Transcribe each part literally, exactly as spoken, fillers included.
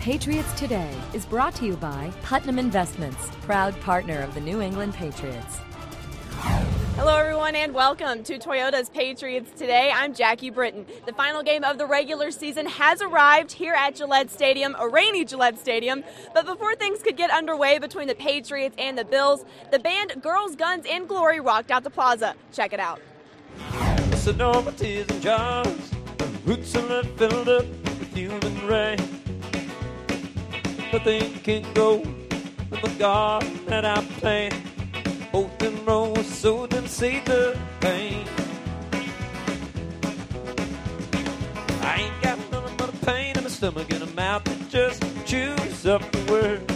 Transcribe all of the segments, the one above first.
Patriots Today is brought to you by Putnam Investments, proud partner of the New England Patriots. Hello, everyone, and welcome to Toyota's Patriots Today. I'm Jackie Britton. The final game of the regular season has arrived here at Gillette Stadium, a rainy Gillette Stadium. But before things could get underway between the Patriots and the Bills, the band Girls, Guns, and Glory rocked out the plaza. Check it out. So no more tears and jars, roots are left filled up with human rain. Nothing can go with the garden that I planted. Both them rows so them see the pain. I ain't got nothing but a pain in my stomach and a mouth that just chews up the words.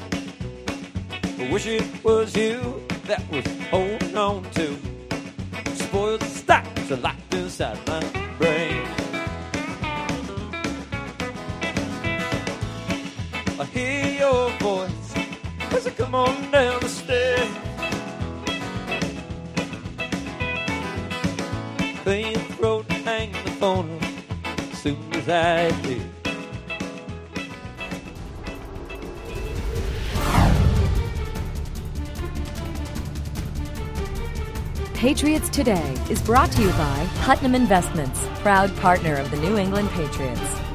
I wish it was you that was holding on to. Spoils the stocks are locked inside my brain. I hear your voice as I come on down the stairs. Clean the throat and hang the phone up as soon as I did. Patriots Today is brought to you by Putnam Investments, proud partner of the New England Patriots.